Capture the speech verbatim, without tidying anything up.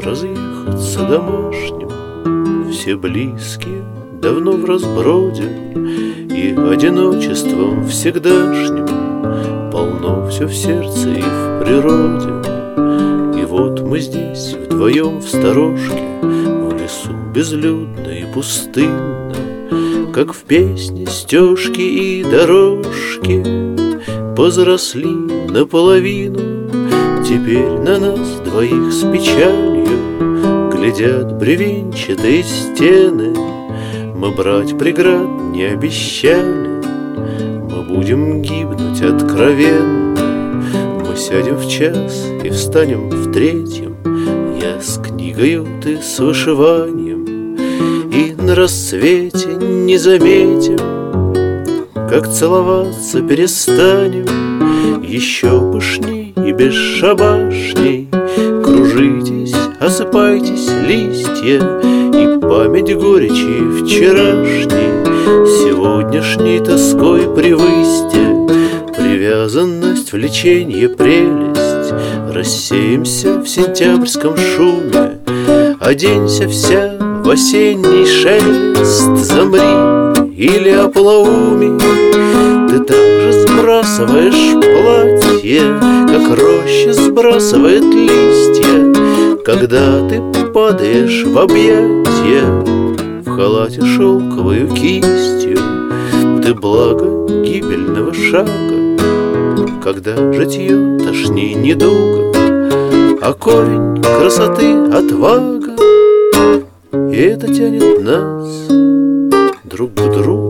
разъехаться домашним. Все близкие давно в разброде, и одиночеством всегдашним полно все в сердце и в природе. И вот мы здесь вдвоем в сторожке, в лесу безлюдно и пустынно, как в песне стежки и дорожки позросли наполовину. Теперь на нас двоих с печалью глядят бревенчатые стены. Мы брать преград не обещали, мы будем гибнуть откровенно. Мы сядем в час и встанем в третьем, я с книгою, ты с вышиванием, и на рассвете не заметим, как целоваться перестанем. Еще пышней и бесшабашней кружитесь, осыпайтесь листья, и память горечи вчерашней сегодняшней тоской превысьте. Привязанность, влеченье, прелесть, рассеемся в сентябрьском шуме. Оденься вся в осенний шелест, замри или оплауми. Ты также сбрасываешь платье, как роща сбрасывает листья, когда ты падаешь в объятия в халате шелковою кистью. Ты благо гибельного шага, когда житье тошней недуга, а корень красоты отвага, и это тянет нас друг к другу.